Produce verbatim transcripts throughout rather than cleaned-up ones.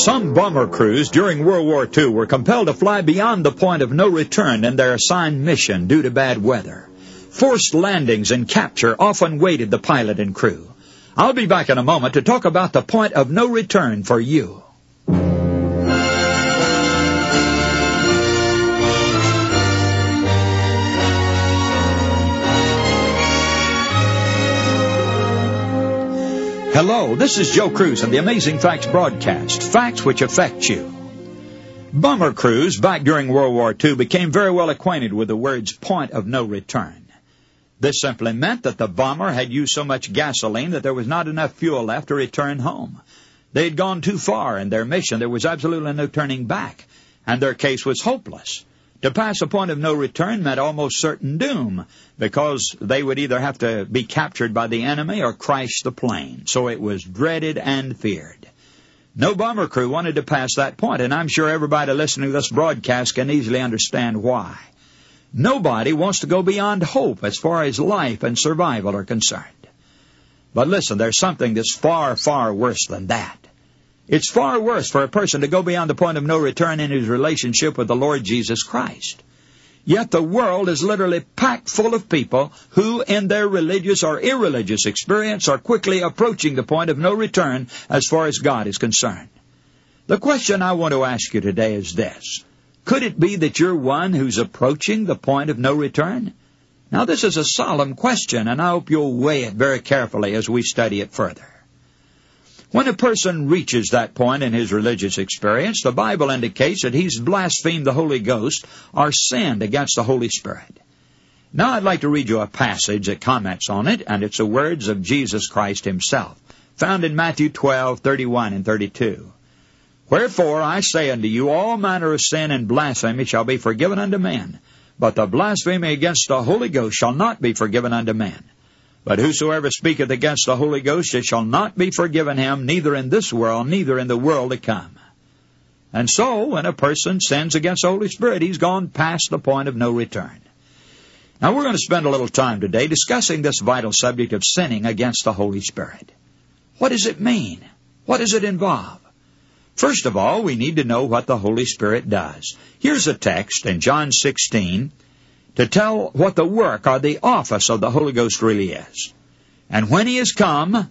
Some bomber crews during World War Two were compelled to fly beyond the point of no return in their assigned mission due to bad weather. Forced landings and capture often waited the pilot and crew. I'll be back in a moment to talk about the point of no return for you. Hello, this is Joe Cruz and the Amazing Facts broadcast, facts which affect you. Bomber crews back during World War Two became very well acquainted with the words point of no return. This simply meant that the bomber had used so much gasoline that there was not enough fuel left to return home. They had gone too far in their mission. There was absolutely no turning back, and their case was hopeless. To pass a point of no return meant almost certain doom, because they would either have to be captured by the enemy or crash the plane. So it was dreaded and feared. No bomber crew wanted to pass that point, and I'm sure everybody listening to this broadcast can easily understand why. Nobody wants to go beyond hope as far as life and survival are concerned. But listen, there's something that's far, far worse than that. It's far worse for a person to go beyond the point of no return in his relationship with the Lord Jesus Christ. Yet the world is literally packed full of people who, in their religious or irreligious experience, are quickly approaching the point of no return as far as God is concerned. The question I want to ask you today is this. Could it be that you're one who's approaching the point of no return? Now, this is a solemn question, and I hope you'll weigh it very carefully as we study it further. When a person reaches that point in his religious experience, the Bible indicates that he's blasphemed the Holy Ghost or sinned against the Holy Spirit. Now I'd like to read you a passage that comments on it, and it's the words of Jesus Christ himself, found in Matthew twelve, thirty-one and thirty-two. Wherefore I say unto you, all manner of sin and blasphemy shall be forgiven unto men, but the blasphemy against the Holy Ghost shall not be forgiven unto men. But whosoever speaketh against the Holy Ghost, it shall not be forgiven him, neither in this world, neither in the world to come. And so, when a person sins against the Holy Spirit, he's gone past the point of no return. Now, we're going to spend a little time today discussing this vital subject of sinning against the Holy Spirit. What does it mean? What does it involve? First of all, we need to know what the Holy Spirit does. Here's a text in John sixteen, to tell what the work or the office of the Holy Ghost really is. And when he has come,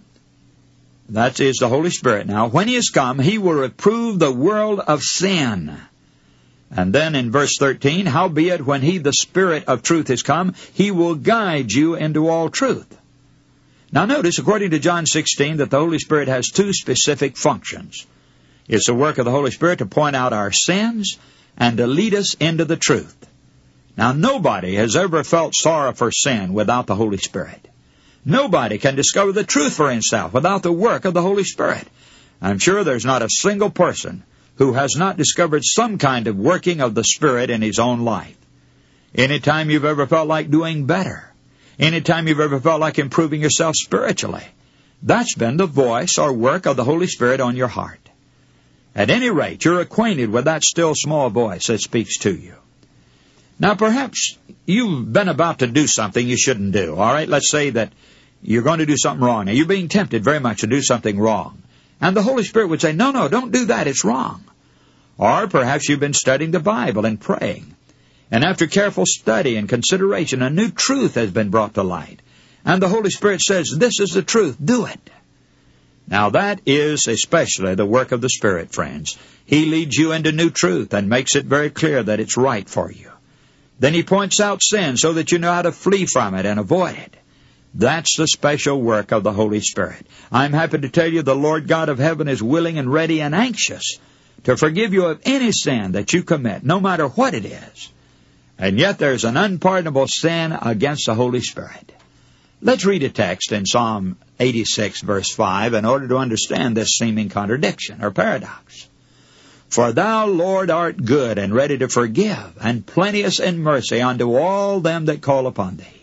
that is the Holy Spirit now, when he has come, he will reprove the world of sin. And then in verse thirteen, howbeit when he, the Spirit of truth, is come, he will guide you into all truth. Now notice, according to John sixteen, that the Holy Spirit has two specific functions. It's the work of the Holy Spirit to point out our sins and to lead us into the truth. Now, nobody has ever felt sorrow for sin without the Holy Spirit. Nobody can discover the truth for himself without the work of the Holy Spirit. I'm sure there's not a single person who has not discovered some kind of working of the Spirit in his own life. Anytime you've ever felt like doing better, anytime you've ever felt like improving yourself spiritually, that's been the voice or work of the Holy Spirit on your heart. At any rate, you're acquainted with that still small voice that speaks to you. Now, perhaps you've been about to do something you shouldn't do, all right? Let's say that you're going to do something wrong. Now, you're being tempted very much to do something wrong. And the Holy Spirit would say, no, no, don't do that. It's wrong. Or perhaps you've been studying the Bible and praying. And after careful study and consideration, a new truth has been brought to light. And the Holy Spirit says, this is the truth. Do it. Now, that is especially the work of the Spirit, friends. He leads you into new truth and makes it very clear that it's right for you. Then he points out sin so that you know how to flee from it and avoid it. That's the special work of the Holy Spirit. I'm happy to tell you the Lord God of heaven is willing and ready and anxious to forgive you of any sin that you commit, no matter what it is. And yet there's an unpardonable sin against the Holy Spirit. Let's read a text in Psalm eighty-six, verse five, in order to understand this seeming contradiction or paradox. For thou, Lord, art good and ready to forgive, and plenteous in mercy unto all them that call upon thee.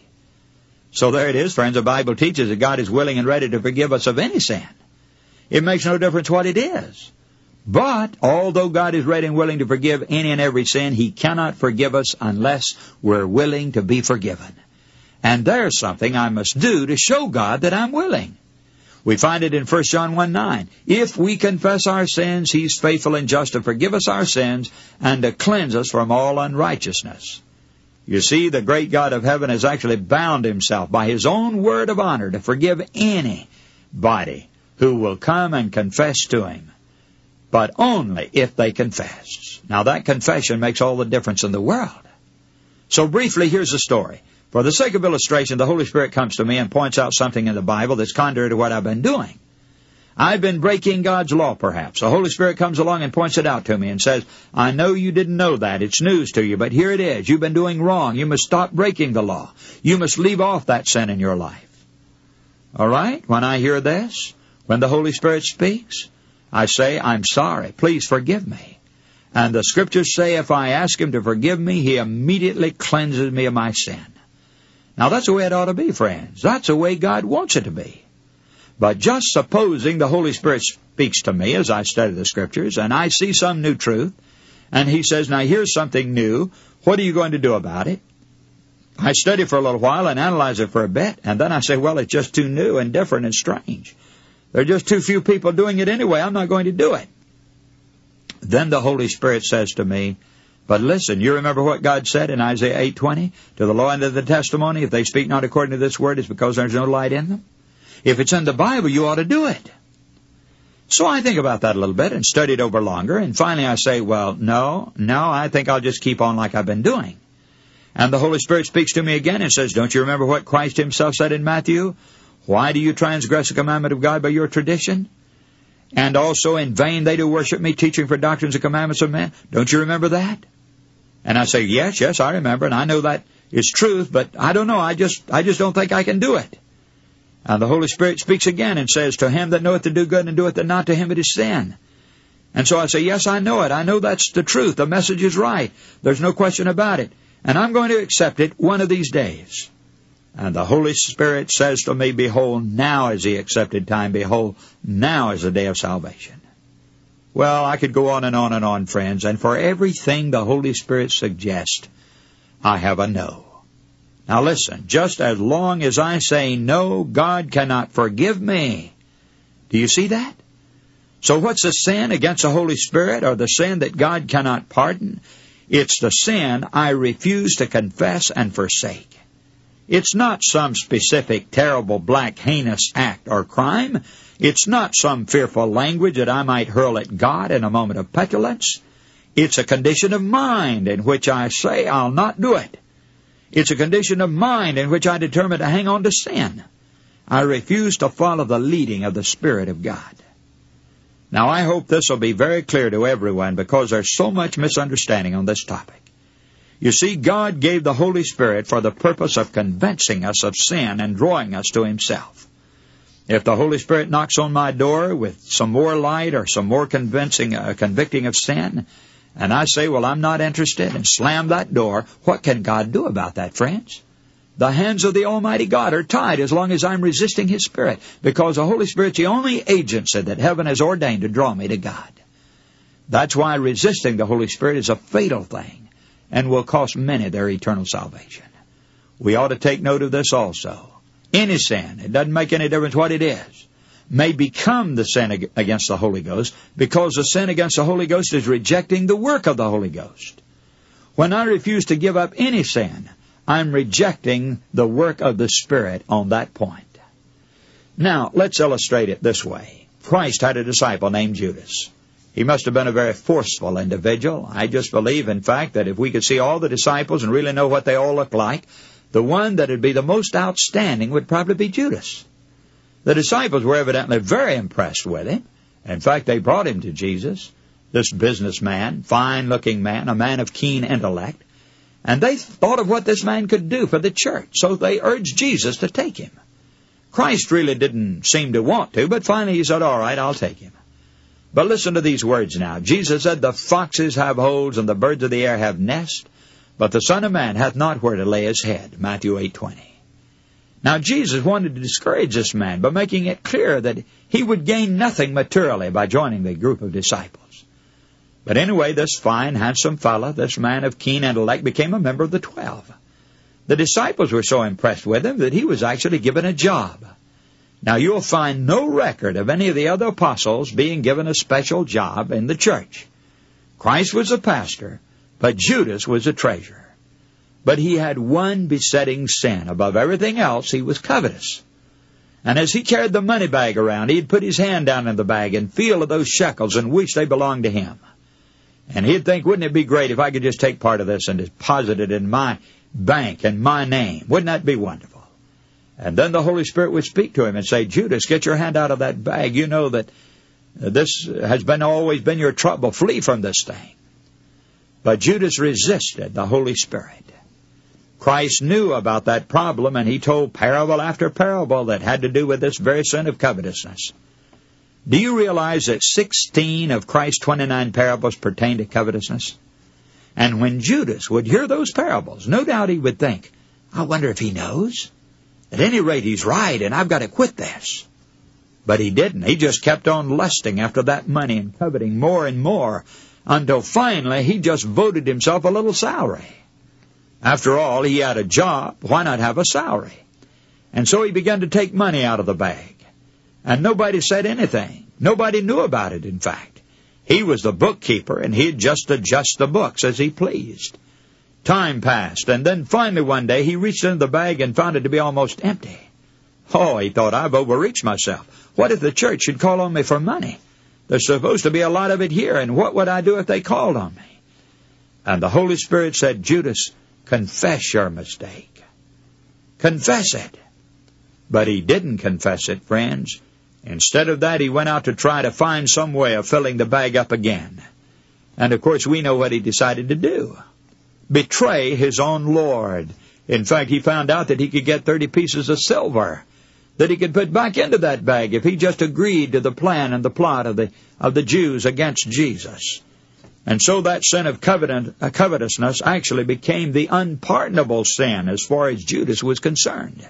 So there it is, friends. The Bible teaches that God is willing and ready to forgive us of any sin. It makes no difference what it is. But although God is ready and willing to forgive any and every sin, he cannot forgive us unless we're willing to be forgiven. And there's something I must do to show God that I'm willing. We find it in First John one nine. If we confess our sins, He's faithful and just to forgive us our sins and to cleanse us from all unrighteousness. You see, the great God of heaven has actually bound Himself by His own word of honor to forgive anybody who will come and confess to Him, but only if they confess. Now, that confession makes all the difference in the world. So briefly, here's the story. For the sake of illustration, the Holy Spirit comes to me and points out something in the Bible that's contrary to what I've been doing. I've been breaking God's law, perhaps. The Holy Spirit comes along and points it out to me and says, I know you didn't know that. It's news to you, but here it is. You've been doing wrong. You must stop breaking the law. You must leave off that sin in your life. All right? When I hear this, when the Holy Spirit speaks, I say, I'm sorry. Please forgive me. And the Scriptures say if I ask Him to forgive me, He immediately cleanses me of my sin. Now, that's the way it ought to be, friends. That's the way God wants it to be. But just supposing the Holy Spirit speaks to me as I study the Scriptures, and I see some new truth, and He says, now here's something new. What are you going to do about it? I study for a little while and analyze it for a bit, and then I say, well, it's just too new and different and strange. There are just too few people doing it anyway. I'm not going to do it. Then the Holy Spirit says to me, but listen, you remember what God said in Isaiah eight twenty? To the law and to the testimony, if they speak not according to this word, it's because there's no light in them. If it's in the Bible, you ought to do it. So I think about that a little bit and study it over longer, and finally I say, well, no, no, I think I'll just keep on like I've been doing. And the Holy Spirit speaks to me again and says, don't you remember what Christ Himself said in Matthew? Why do you transgress the commandment of God by your tradition? And also in vain they do worship me, teaching for doctrines and commandments of men. Don't you remember that? And I say, yes, yes, I remember, and I know that is truth, but I don't know, I just I just don't think I can do it. And the Holy Spirit speaks again and says, to him that knoweth to do good and doeth it not, to him it is sin. And so I say, yes, I know it. I know that's the truth. The message is right. There's no question about it. And I'm going to accept it one of these days. And the Holy Spirit says to me, behold, now is the accepted time. Behold, now is the day of salvation. Well, I could go on and on and on, friends, and for everything the Holy Spirit suggests, I have a no. Now listen, just as long as I say no, God cannot forgive me. Do you see that? So what's the sin against the Holy Spirit, or the sin that God cannot pardon? It's the sin I refuse to confess and forsake. It's not some specific, terrible, black, heinous act or crime. It's not some fearful language that I might hurl at God in a moment of petulance. It's a condition of mind in which I say I'll not do it. It's a condition of mind in which I determine to hang on to sin. I refuse to follow the leading of the Spirit of God. Now, I hope this will be very clear to everyone, because there's so much misunderstanding on this topic. You see, God gave the Holy Spirit for the purpose of convincing us of sin and drawing us to Himself. If the Holy Spirit knocks on my door with some more light or some more convincing, uh, convicting of sin, and I say, well, I'm not interested, and slam that door, what can God do about that, friends? The hands of the Almighty God are tied as long as I'm resisting His Spirit, because the Holy Spirit's the only agency that heaven has ordained to draw me to God. That's why resisting the Holy Spirit is a fatal thing and will cost many their eternal salvation. We ought to take note of this also. Any sin, it doesn't make any difference what it is, may become the sin against the Holy Ghost, because the sin against the Holy Ghost is rejecting the work of the Holy Ghost. When I refuse to give up any sin, I'm rejecting the work of the Spirit on that point. Now, let's illustrate it this way. Christ had a disciple named Judas. He must have been a very forceful individual. I just believe, in fact, that if we could see all the disciples and really know what they all look like, the one that would be the most outstanding would probably be Judas. The disciples were evidently very impressed with him. In fact, they brought him to Jesus, this businessman, fine-looking man, a man of keen intellect, and they thought of what this man could do for the church, so they urged Jesus to take him. Christ really didn't seem to want to, but finally He said, all right, I'll take him. But listen to these words now. Jesus said, the foxes have holes and the birds of the air have nests, but the Son of Man hath not where to lay His head. Matthew eight twenty. Now Jesus wanted to discourage this man by making it clear that he would gain nothing materially by joining the group of disciples. But anyway, this fine, handsome fellow, this man of keen intellect, became a member of the twelve. The disciples were so impressed with him that he was actually given a job. Now, you'll find no record of any of the other apostles being given a special job in the church. Christ was a pastor, but Judas was a treasurer. But he had one besetting sin. Above everything else, he was covetous. And as he carried the money bag around, he'd put his hand down in the bag and feel of those shekels and wish they belonged to him. And he'd think, wouldn't it be great if I could just take part of this and deposit it in my bank in my name? Wouldn't that be wonderful? And then the Holy Spirit would speak to him and say, Judas, get your hand out of that bag. You know that this has been always been your trouble. Flee from this thing. But Judas resisted the Holy Spirit. Christ knew about that problem, and he told parable after parable that had to do with this very sin of covetousness. Do you realize that sixteen of Christ's twenty-nine parables pertain to covetousness? And when Judas would hear those parables, no doubt he would think, I wonder if he knows. At any rate, he's right, and I've got to quit this. But he didn't. He just kept on lusting after that money and coveting more and more until finally he just voted himself a little salary. After all, he had a job. Why not have a salary? And so he began to take money out of the bag. And nobody said anything. Nobody knew about it, in fact. He was the bookkeeper, and he'd just adjust the books as he pleased. Time passed, and then finally one day he reached into the bag and found it to be almost empty. Oh, he thought, I've overreached myself. What if the church should call on me for money? There's supposed to be a lot of it here, and what would I do if they called on me? And the Holy Spirit said, Judas, confess your mistake. Confess it. But he didn't confess it, friends. Instead of that, he went out to try to find some way of filling the bag up again. And, of course, we know what he decided to do. Betray his own Lord. In fact, he found out that he could get thirty pieces of silver that he could put back into that bag if he just agreed to the plan and the plot of the of the Jews against Jesus. And so that sin of covet- uh, covetousness actually became the unpardonable sin as far as Judas was concerned,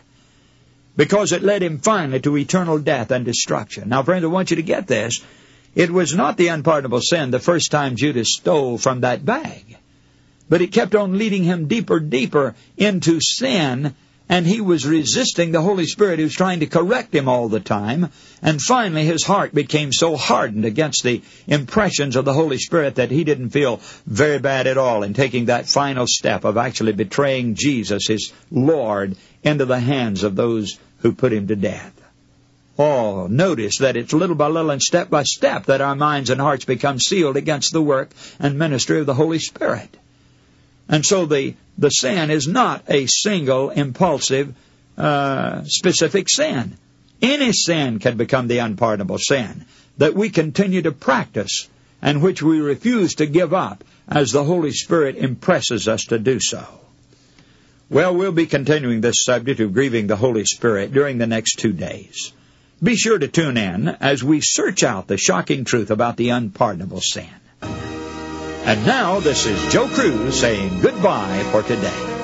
because it led him finally to eternal death and destruction. Now, friends, I want you to get this. It was not the unpardonable sin the first time Judas stole from that bag, but it kept on leading him deeper, deeper into sin, and he was resisting the Holy Spirit who was trying to correct him all the time. And finally his heart became so hardened against the impressions of the Holy Spirit that he didn't feel very bad at all in taking that final step of actually betraying Jesus, his Lord, into the hands of those who put him to death. Oh, notice that it's little by little and step by step that our minds and hearts become sealed against the work and ministry of the Holy Spirit. And so the, the sin is not a single, impulsive, uh, specific sin. Any sin can become the unpardonable sin that we continue to practice and which we refuse to give up as the Holy Spirit impresses us to do so. Well, we'll be continuing this subject of grieving the Holy Spirit during the next two days. Be sure to tune in as we search out the shocking truth about the unpardonable sin. And now, this is Joe Cruz saying goodbye for today.